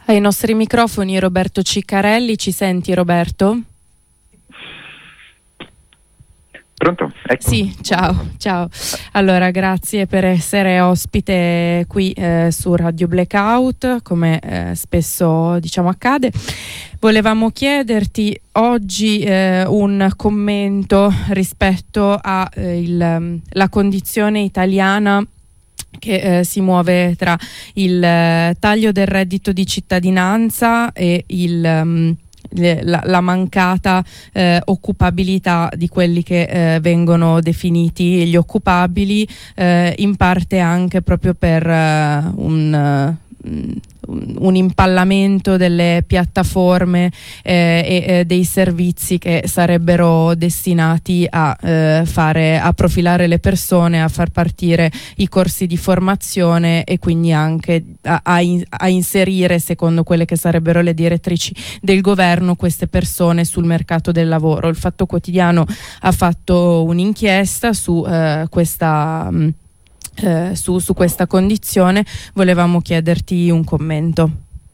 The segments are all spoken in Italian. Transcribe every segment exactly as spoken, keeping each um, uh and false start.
Ai nostri microfoni Roberto Ciccarelli. Ci senti, Roberto? Pronto? Ecco. Sì, ciao, ciao. Allora, grazie per essere ospite qui eh, su Radio Blackout, come eh, spesso diciamo accade. Volevamo chiederti oggi eh, un commento rispetto a eh, il, la condizione italiana che eh, si muove tra il eh, taglio del reddito di cittadinanza e il um, La, la mancata eh, occupabilità di quelli che eh, vengono definiti gli occupabili, eh, in parte anche proprio per eh, un, uh, un impallamento delle piattaforme eh, e eh, dei servizi che sarebbero destinati a eh, fare a profilare le persone, a far partire i corsi di formazione e quindi anche a, a, in, a inserire, secondo quelle che sarebbero le direttrici del governo, queste persone sul mercato del lavoro. Il Fatto Quotidiano ha fatto un'inchiesta su eh, questa mh, Eh, su, su questa condizione. Volevamo chiederti un commento.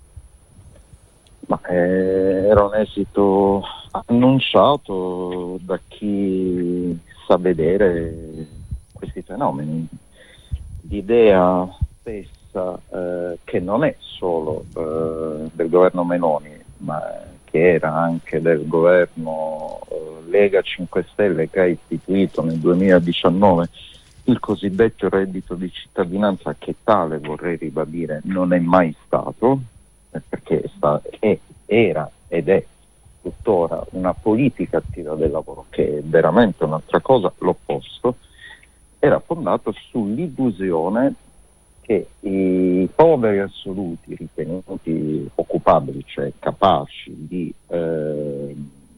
Ma eh, era un esito annunciato da chi sa vedere questi fenomeni. L'idea stessa eh, che non è solo eh, del governo Meloni, ma che era anche del governo eh, Lega cinque Stelle, che ha istituito nel duemiladiciannove il cosiddetto reddito di cittadinanza, che tale, vorrei ribadire, non è mai stato, eh, perché sta, è, era ed è tuttora una politica attiva del lavoro, che è veramente un'altra cosa, l'opposto. Era fondato sull'illusione che i poveri assoluti ritenuti occupabili, cioè capaci di eh,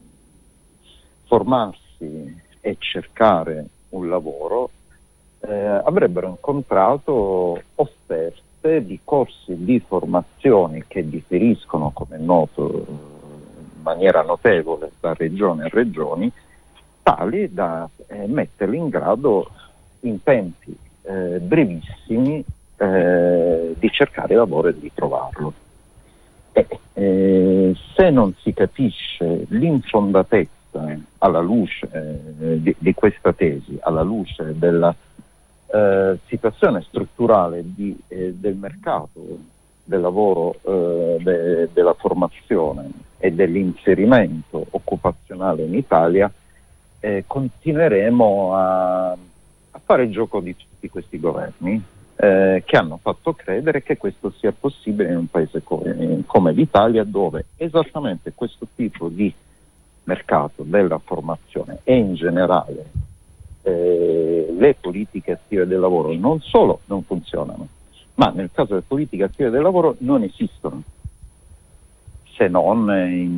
formarsi e cercare un lavoro, Eh, avrebbero incontrato offerte di corsi di formazione che differiscono, come è noto, in maniera notevole da regione a regioni, tali da eh, metterli in grado in tempi eh, brevissimi eh, di cercare lavoro e di trovarlo. E, eh, se non si capisce l'infondatezza alla luce eh, di, di questa tesi, alla luce della Eh, situazione strutturale di, eh, del mercato del lavoro, eh, de, della formazione e dell'inserimento occupazionale in Italia, eh, continueremo a, a fare il gioco di tutti questi governi eh, che hanno fatto credere che questo sia possibile in un paese come, come l'Italia, dove esattamente questo tipo di mercato della formazione e in generale Eh, le politiche attive del lavoro non solo non funzionano, ma nel caso delle politiche attive del lavoro non esistono, se non in,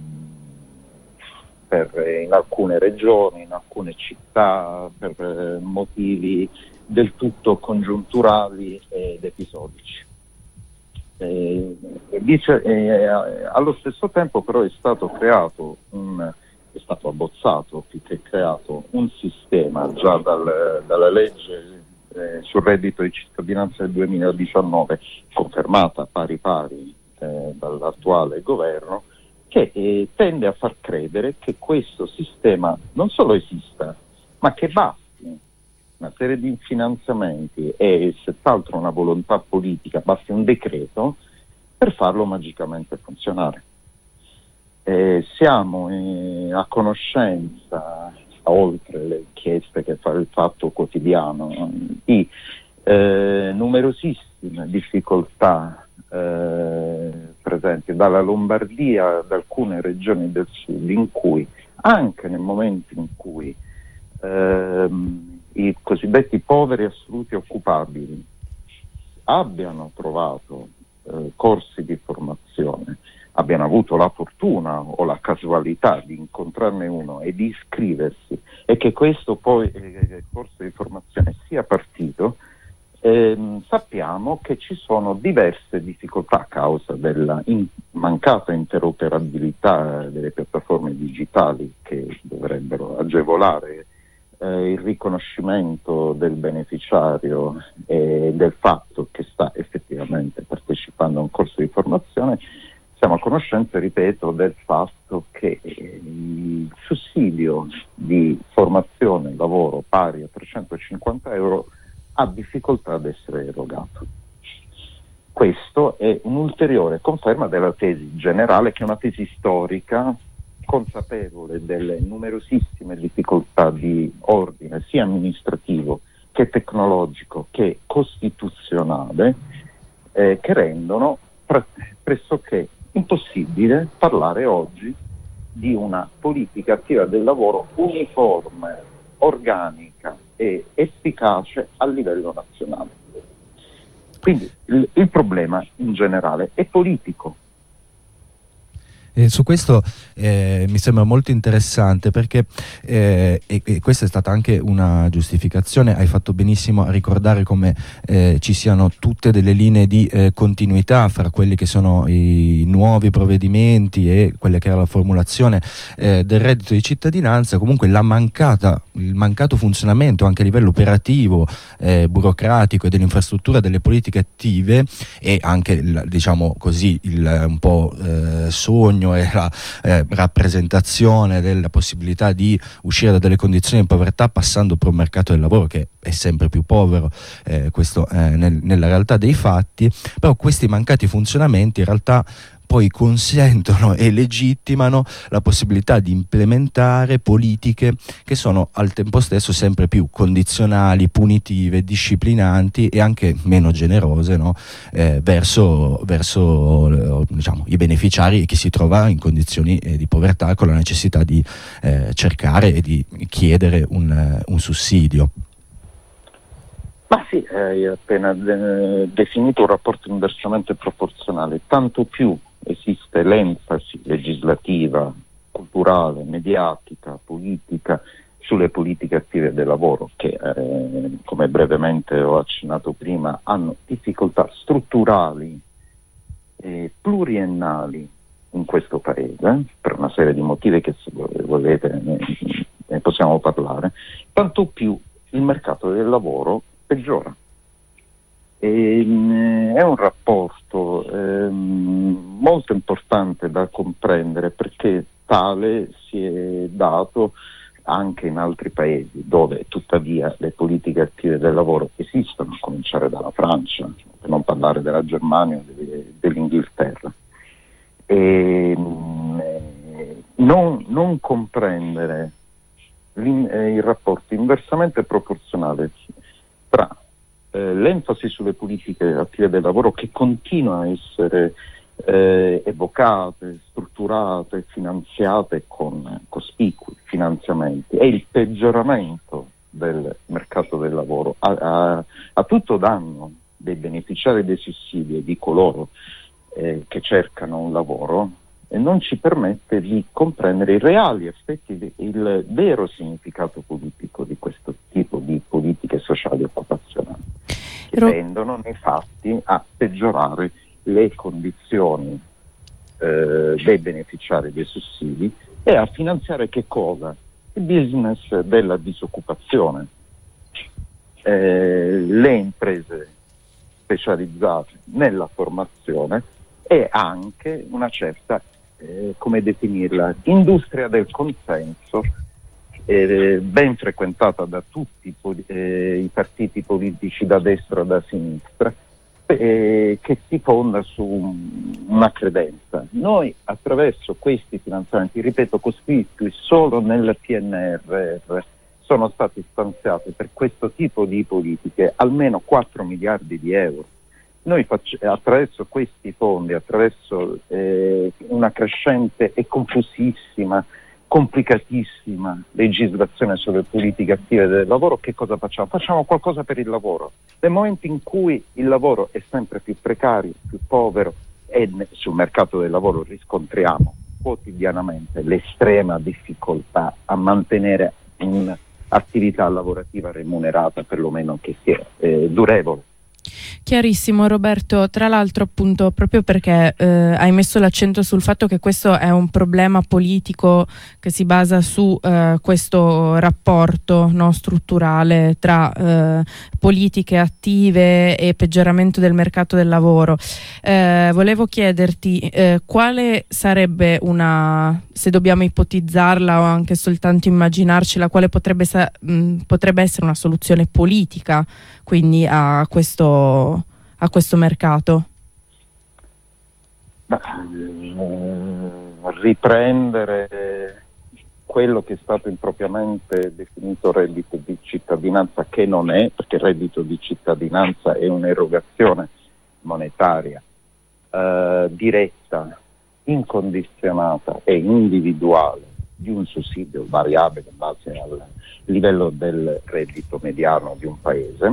per, in alcune regioni, in alcune città, per eh, motivi del tutto congiunturali ed episodici. Eh, dice, eh, allo stesso tempo però è stato creato un è stato abbozzato più che creato un sistema già dal, dalla legge eh, sul reddito di cittadinanza del duemiladiciannove, confermata pari pari eh, dall'attuale governo, che eh, tende a far credere che questo sistema non solo esista, ma che basti una serie di finanziamenti e senz'altro una volontà politica, basti un decreto per farlo magicamente funzionare. Eh, siamo eh, a conoscenza, oltre le inchieste che fa il Fatto Quotidiano, di eh, numerosissime difficoltà eh, presenti dalla Lombardia ad alcune regioni del sud, in cui anche nel momento in cui ehm, i cosiddetti poveri assoluti occupabili abbiano trovato eh, corsi di formazione, abbiano avuto la fortuna o la casualità di incontrarne uno e di iscriversi, e che questo poi eh, corso di formazione sia partito, ehm, sappiamo che ci sono diverse difficoltà a causa della in- mancata interoperabilità delle piattaforme digitali, che dovrebbero agevolare eh, il riconoscimento del beneficiario e del fatto che sta effettivamente partecipando fanno un corso di formazione, siamo a conoscenza, ripeto, del fatto che il sussidio di formazione lavoro pari a trecentocinquanta euro ha difficoltà ad essere erogato. Questo è un'ulteriore conferma della tesi generale, che è una tesi storica, consapevole delle numerosissime difficoltà di ordine sia amministrativo che tecnologico che costituzionale, eh, che rendono pre- pressoché impossibile parlare oggi di una politica attiva del lavoro uniforme, organica e efficace a livello nazionale. Quindi il, il problema in generale è politico. E su questo eh, mi sembra molto interessante, perché eh, e, e questa è stata anche una giustificazione. Hai fatto benissimo a ricordare come eh, ci siano tutte delle linee di eh, continuità fra quelli che sono i nuovi provvedimenti e quella che era la formulazione eh, del reddito di cittadinanza. Comunque la mancata, il mancato funzionamento anche a livello operativo, eh, burocratico e dell'infrastruttura delle politiche attive, e anche il, diciamo così il un po' eh, sogno e la eh, rappresentazione della possibilità di uscire da delle condizioni di povertà passando per un mercato del lavoro che è sempre più povero, eh, questo eh, nel, nella realtà dei fatti. Però questi mancati funzionamenti in realtà poi consentono e legittimano la possibilità di implementare politiche che sono al tempo stesso sempre più condizionali, punitive, disciplinanti e anche meno generose, no? eh, verso, verso diciamo, i beneficiari, chi si trova in condizioni eh, di povertà, con la necessità di eh, cercare e di chiedere un, un sussidio. Ma sì, hai appena de- definito un rapporto inversamente proporzionale, tanto più esiste l'enfasi legislativa, culturale, mediatica, politica sulle politiche attive del lavoro che, eh, come brevemente ho accennato prima, hanno difficoltà strutturali e pluriennali in questo paese, per una serie di motivi che, se volete, ne, ne possiamo parlare, tanto più il mercato del lavoro peggiora. E, mh, è un rapporto ehm, molto importante da comprendere, perché tale si è dato anche in altri paesi dove tuttavia le politiche attive del lavoro esistono, a cominciare dalla Francia, per non parlare della Germania o de- dell'Inghilterra. E, mh, non, non comprendere eh, il rapporto inversamente proporzionale tra eh, l'enfasi sulle politiche attive del lavoro, che continua a essere eh, evocate, strutturate, finanziate con cospicui finanziamenti, e il peggioramento del mercato del lavoro a, a, a tutto danno dei beneficiari dei sussidi e di coloro eh, che cercano un lavoro, e non ci permette di comprendere i reali effetti, il vero significato politico di questo tipo di politiche sociali e occupazionali, che Ro- tendono nei fatti a peggiorare le condizioni eh, dei beneficiari dei sussidi e a finanziare che cosa? Il business della disoccupazione. Eh, le imprese specializzate nella formazione e anche una certa Eh, come definirla, industria del consenso, eh, ben frequentata da tutti eh, i partiti politici da destra e da sinistra, eh, che si fonda su una credenza. Noi attraverso questi finanziamenti, ripeto, cospicui solo nel P N R R, sono stati stanziati per questo tipo di politiche almeno quattro miliardi di euro. Noi faccio, attraverso questi fondi, attraverso eh, una crescente e confusissima, complicatissima legislazione sulle politiche attive del lavoro, che cosa facciamo? Facciamo qualcosa per il lavoro. Nel momento in cui il lavoro è sempre più precario, più povero, e sul mercato del lavoro riscontriamo quotidianamente l'estrema difficoltà a mantenere un'attività lavorativa remunerata, perlomeno che sia eh, durevole. Chiarissimo Roberto, tra l'altro appunto proprio perché eh, hai messo l'accento sul fatto che questo è un problema politico che si basa su eh, questo rapporto, no, strutturale tra eh, politiche attive e peggioramento del mercato del lavoro. Eh, volevo chiederti eh, quale sarebbe una, se dobbiamo ipotizzarla o anche soltanto immaginarcela, quale potrebbe, sa- mh, potrebbe essere una soluzione politica quindi a questo, a questo mercato? Ma, eh, riprendere quello che è stato impropriamente definito reddito di cittadinanza, che non è, perché il reddito di cittadinanza è un'erogazione monetaria eh, diretta, incondizionata e individuale di un sussidio variabile in base al livello del reddito mediano di un paese,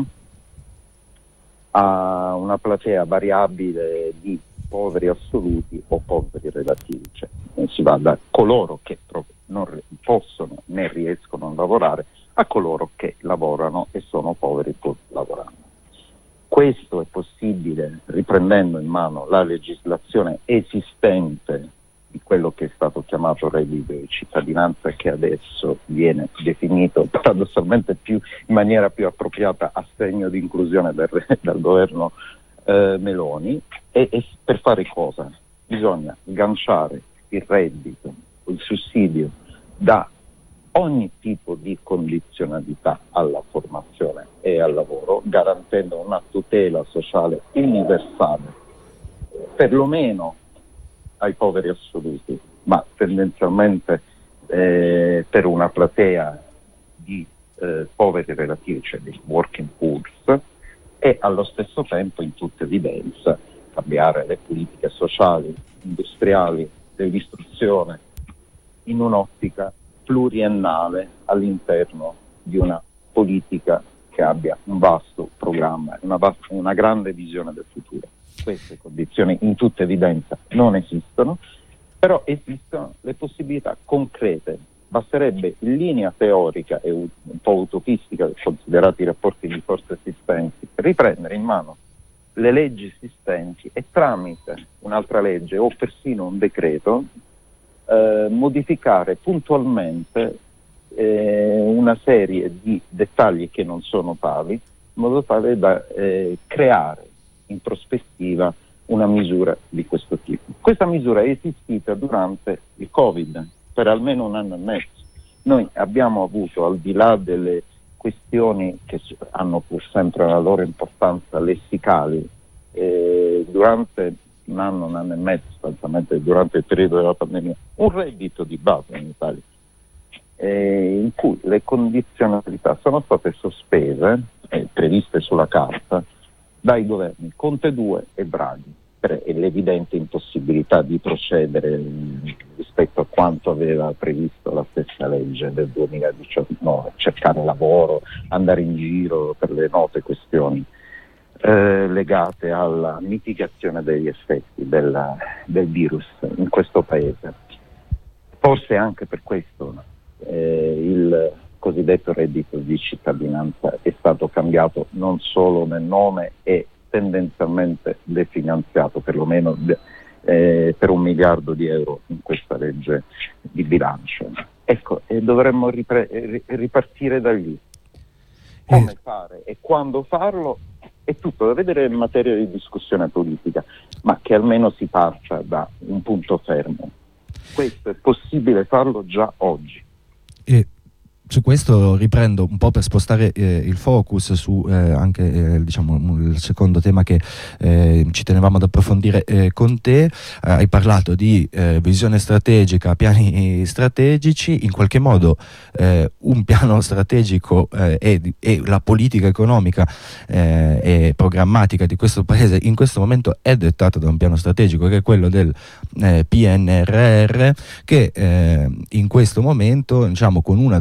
a una platea variabile di poveri assoluti o poveri relativi, cioè si va da coloro che non possono né riescono a lavorare a coloro che lavorano e sono poveri pur lavorando. Questo è possibile riprendendo in mano la legislazione esistente di quello che è stato chiamato reddito di cittadinanza, che adesso viene definito paradossalmente più, in maniera più appropriata, assegno di inclusione del, dal governo eh, Meloni. E, e per fare cosa? Bisogna sganciare il reddito, il sussidio da ogni tipo di condizionalità alla formazione e al lavoro, garantendo una tutela sociale universale, perlomeno ai poveri assoluti, ma tendenzialmente eh, per una platea di eh, poveri relativi, cioè dei working poors, e allo stesso tempo, in tutta evidenza, cambiare le politiche sociali, industriali, dell'istruzione in un'ottica pluriennale all'interno di una politica che abbia un vasto programma, una, vasta, una grande visione del futuro. Queste condizioni in tutta evidenza non esistono, però esistono le possibilità concrete. Basterebbe in linea teorica e un po' utopistica, considerati i rapporti di forza esistenti, riprendere in mano le leggi esistenti e tramite un'altra legge o persino un decreto eh, modificare puntualmente eh, una serie di dettagli che non sono tali, in modo tale da eh, creare in prospettiva una misura di questo tipo. Questa misura è esistita durante il Covid per almeno un anno e mezzo. Noi abbiamo avuto, al di là delle questioni che hanno pur sempre la loro importanza lessicali, eh, durante un anno, un anno e mezzo, sostanzialmente durante il periodo della pandemia, un reddito di base in Italia, eh, in cui le condizionalità sono state sospese, eh, previste sulla carta, dai governi Conte due e Draghi, per l'evidente impossibilità di procedere rispetto a quanto aveva previsto la stessa legge del duemiladiciannove, cercare lavoro, andare in giro per le note questioni eh, legate alla mitigazione degli effetti della, del virus in questo paese. Forse anche per questo eh, il cosiddetto reddito di cittadinanza è stato cambiato non solo nel nome e tendenzialmente definanziato, perlomeno eh, per un miliardo di euro in questa legge di bilancio. Ecco, e dovremmo ripre- ripartire da lì. Come eh. fare e quando farlo è tutto da vedere in materia di discussione politica, ma che almeno si parta da un punto fermo. Questo è possibile farlo già oggi. E su questo riprendo un po' per spostare eh, il focus su eh, anche eh, diciamo il secondo tema che eh, ci tenevamo ad approfondire eh, con te. Eh, hai parlato di eh, visione strategica, piani strategici. In qualche modo eh, un piano strategico eh, e, e la politica economica eh, e programmatica di questo paese in questo momento è dettata da un piano strategico, che è quello del eh, P N R R, che eh, in questo momento, diciamo, con una delle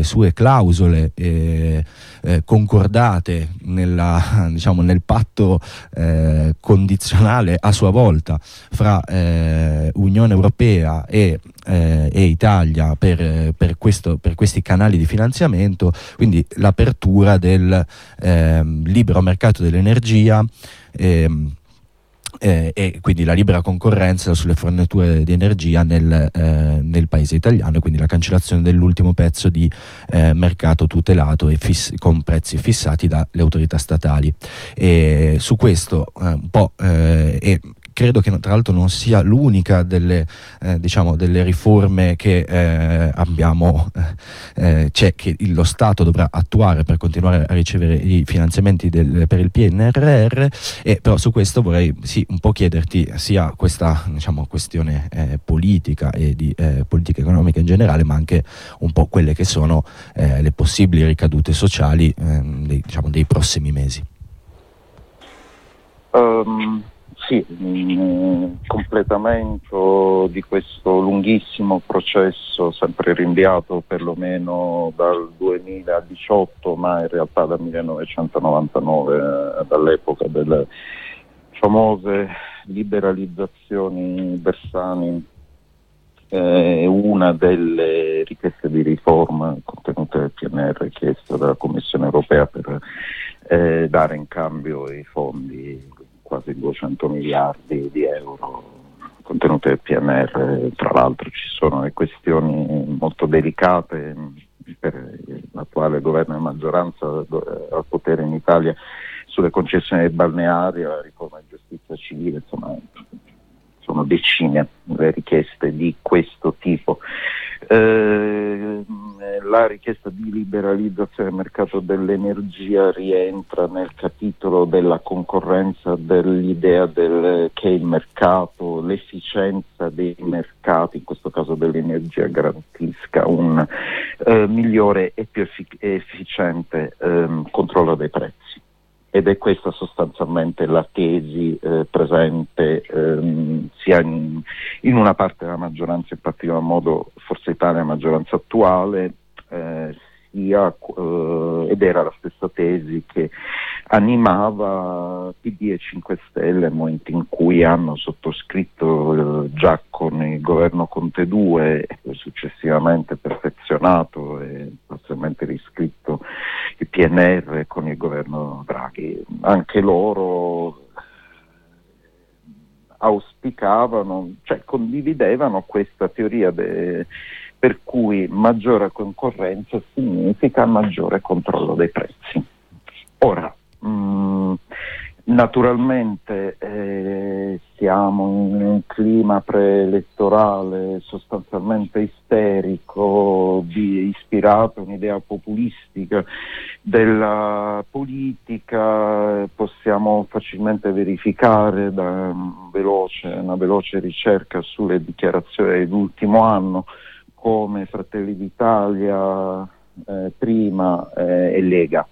le sue clausole eh, eh, concordate nella, diciamo, nel patto eh, condizionale a sua volta fra eh, Unione Europea e, eh, e Italia per, per, questo, per questi canali di finanziamento, quindi l'apertura del eh, libero mercato dell'energia eh, Eh, e quindi la libera concorrenza sulle forniture di energia nel, eh, nel paese italiano, e quindi la cancellazione dell'ultimo pezzo di eh, mercato tutelato e fiss- con prezzi fissati dalle autorità statali. E su questo eh, un po' eh, e credo che tra l'altro non sia l'unica delle, eh, diciamo, delle riforme che eh, abbiamo eh, c'è che lo Stato dovrà attuare per continuare a ricevere i finanziamenti del, per il P N R R, e però su questo vorrei sì un po' chiederti sia questa, diciamo, questione eh, politica e di eh, politica economica in generale, ma anche un po' quelle che sono eh, le possibili ricadute sociali eh, dei, diciamo, dei prossimi mesi. Um... Sì, il completamento di questo lunghissimo processo, sempre rinviato perlomeno dal duemiladiciotto, ma in realtà dal millenovecentonovantanove, dall'epoca delle famose liberalizzazioni Bersani, è una delle richieste di riforma contenute nel P N R R chiesta dalla Commissione Europea per eh, dare in cambio i fondi, quasi duecento miliardi di euro contenute nel P N R R. Tra l'altro ci sono le questioni molto delicate per l'attuale governo e maggioranza al potere in Italia sulle concessioni balneari, la riforma di giustizia civile, insomma sono decine le richieste di questo tipo. Eh, la richiesta di liberalizzazione del mercato dell'energia rientra nel capitolo della concorrenza, dell'idea del, che il mercato, l'efficienza dei mercati, in questo caso dell'energia, garantisca un eh, migliore e più effic- efficiente eh, controllo dei prezzi. Ed è questa sostanzialmente la tesi eh, presente ehm, sia in, in una parte della maggioranza, in particolar modo Forza Italia, maggioranza attuale, eh, sia, eh, ed era la stessa tesi che animava P D e cinque Stelle nel momento in cui hanno sottoscritto eh, già con il governo Conte due e poi successivamente perfezionato e parzialmente riscritto il P N R R con il governo Draghi. Anche loro auspicavano, cioè condividevano questa teoria de, per cui maggiore concorrenza significa maggiore controllo dei prezzi. Ora, mh, naturalmente eh, siamo in un clima preelettorale sostanzialmente isterico, di, ispirato a un'idea populistica della politica. Possiamo facilmente verificare da un veloce, una veloce ricerca sulle dichiarazioni dell'ultimo anno come Fratelli d'Italia eh, prima eh, e Lega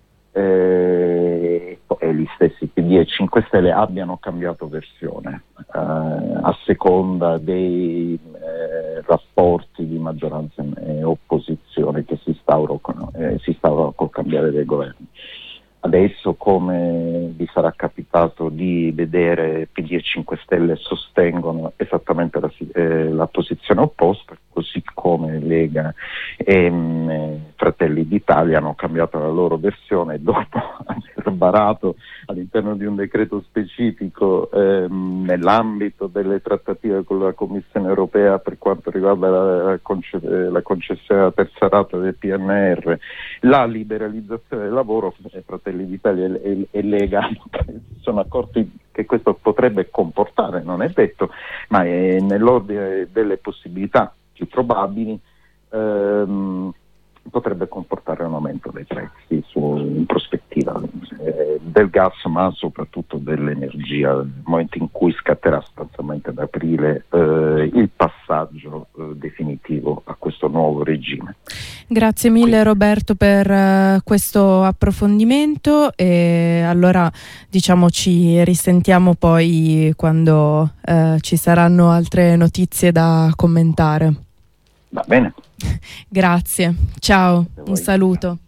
eh, e gli stessi P D e cinque Stelle abbiano cambiato versione eh, a seconda dei eh, rapporti di maggioranza e opposizione che si instaurano eh, si instaurano col cambiare dei governi. Adesso, come vi sarà capitato di vedere, P D e cinque Stelle sostengono esattamente la, eh, la posizione opposta, così come Lega e mh, Fratelli d'Italia hanno cambiato la loro versione dopo aver varato all'interno di un decreto specifico ehm, nell'ambito delle trattative con la Commissione Europea per quanto riguarda la, la, conce- la concessione della terza rata del P N R R, la liberalizzazione del lavoro. Fratelli d'Italia e, e, e Lega si sono accorti che questo potrebbe comportare, non è detto, ma è nell'ordine delle possibilità più probabili, ehm, potrebbe comportare un aumento dei prezzi su, in prospettiva eh, del gas, ma soprattutto dell'energia, nel momento in cui scatterà sostanzialmente ad aprile eh, il passaggio eh, definitivo a questo nuovo regime. Grazie mille Roberto per uh, questo approfondimento, e allora diciamo ci risentiamo poi quando uh, ci saranno altre notizie da commentare. Va bene. Grazie, ciao, un saluto.